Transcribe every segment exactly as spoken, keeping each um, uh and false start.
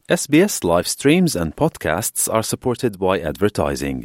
S B S live streams and podcasts are supported by advertising.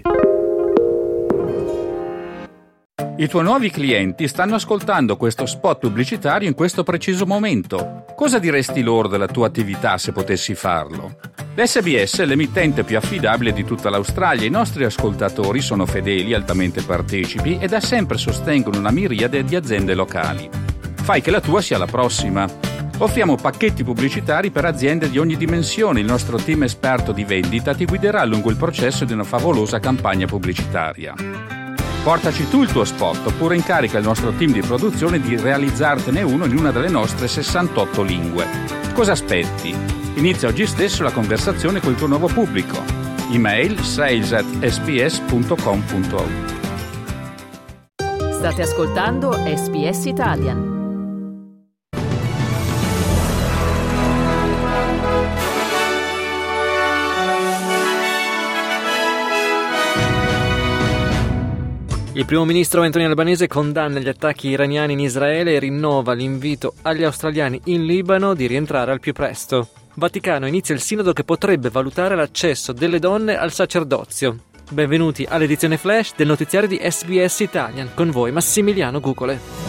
I tuoi nuovi clienti stanno ascoltando questo spot pubblicitario in questo preciso momento. Cosa diresti loro della tua attività se potessi farlo? L'S B S è l'emittente più affidabile di tutta l'Australia. I nostri ascoltatori sono fedeli, altamente partecipi e da sempre sostengono una miriade di aziende locali. Fai che la tua sia la prossima. Offriamo pacchetti pubblicitari per aziende di ogni dimensione. Il nostro team esperto di vendita ti guiderà lungo il processo di una favolosa campagna pubblicitaria. Portaci tu il tuo spot oppure incarica il nostro team di produzione di realizzartene uno in una delle nostre sessantotto lingue. Cosa aspetti? Inizia oggi stesso la conversazione col tuo nuovo pubblico. Email sales at s b s punto com punto a u. State ascoltando S B S Italian. Il primo ministro Anthony Albanese condanna gli attacchi iraniani in Israele e rinnova l'invito agli australiani in Libano di rientrare al più presto. Vaticano inizia il sinodo che potrebbe valutare l'accesso delle donne al sacerdozio. Benvenuti all'edizione flash del notiziario di S B S Italian, con voi Massimiliano Gugole.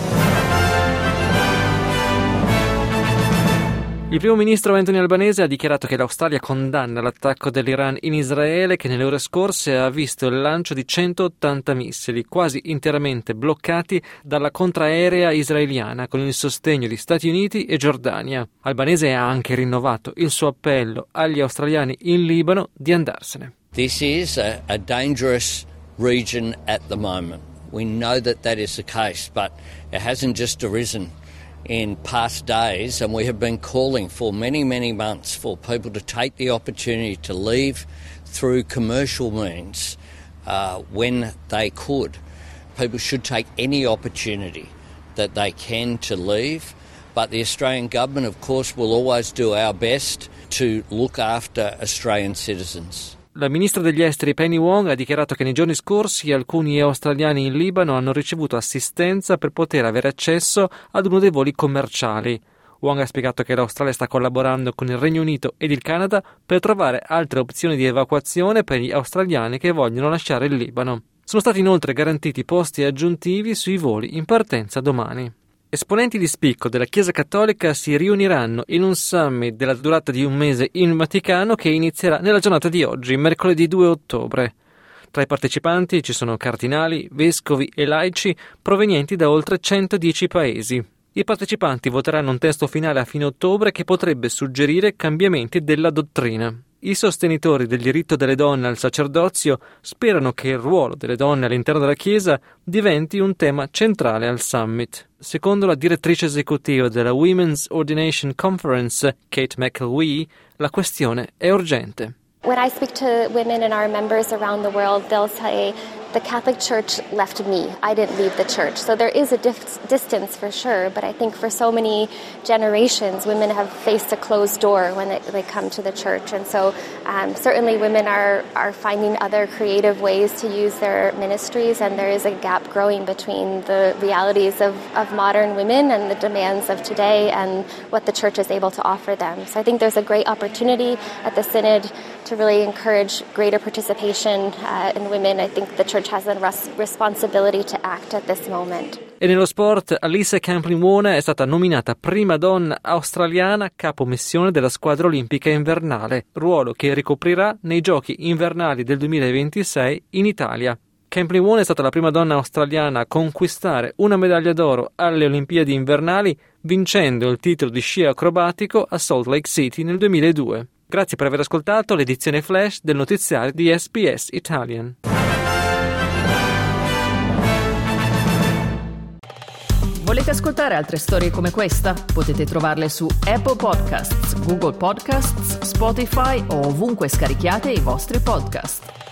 Il primo ministro Anthony Albanese ha dichiarato che l'Australia condanna l'attacco dell'Iran in Israele, che nelle ore scorse ha visto il lancio di centottanta missili, quasi interamente bloccati dalla contraerea israeliana, con il sostegno di Stati Uniti e Giordania. Albanese ha anche rinnovato il suo appello agli australiani in Libano di andarsene. This is a, a dangerous region at the moment. We know that that is the case, but it hasn't just arisen in past days, and we have been calling for many, many months for people to take the opportunity to leave through commercial means uh, when they could. People should take any opportunity that they can to leave, but the Australian government, of course, will always do our best to look after Australian citizens. La ministra degli esteri Penny Wong ha dichiarato che nei giorni scorsi alcuni australiani in Libano hanno ricevuto assistenza per poter avere accesso ad uno dei voli commerciali. Wong ha spiegato che l'Australia sta collaborando con il Regno Unito ed il Canada per trovare altre opzioni di evacuazione per gli australiani che vogliono lasciare il Libano. Sono stati inoltre garantiti posti aggiuntivi sui voli in partenza domani. Esponenti di spicco della Chiesa Cattolica si riuniranno in un summit della durata di un mese in Vaticano che inizierà nella giornata di oggi, mercoledì due ottobre. Tra i partecipanti ci sono cardinali, vescovi e laici provenienti da oltre centodieci paesi. I partecipanti voteranno un testo finale a fine ottobre che potrebbe suggerire cambiamenti della dottrina. I sostenitori del diritto delle donne al sacerdozio sperano che il ruolo delle donne all'interno della Chiesa diventi un tema centrale al summit. Secondo la direttrice esecutiva della Women's Ordination Conference, Kate McElwee, la questione è urgente. When I speak to women and our members around the world, they'll say, the Catholic Church left me. I didn't leave the church. So there is a dif- distance for sure, but I think for so many generations, women have faced a closed door when they, they come to the church. And so um, certainly women are, are finding other creative ways to use their ministries, and there is a gap growing between the realities of, of modern women and the demands of today and what the church is able to offer them. So I think there's a great opportunity at the Synod to really encourage greater participation uh, in women. I think the church has a res- responsibility to act at this moment. E nello sport, Alyssa Camplin-Warner è stata nominata prima donna australiana capo missione della squadra olimpica invernale, ruolo che ricoprirà nei giochi invernali del duemilaventisei in Italia. Camplin-Warner è stata la prima donna australiana a conquistare una medaglia d'oro alle Olimpiadi invernali, vincendo il titolo di sci acrobatico a Salt Lake City nel duemiladue. Grazie per aver ascoltato l'edizione flash del notiziario di S B S Italian. Volete ascoltare altre storie come questa? Potete trovarle su Apple Podcasts, Google Podcasts, Spotify o ovunque scarichiate i vostri podcast.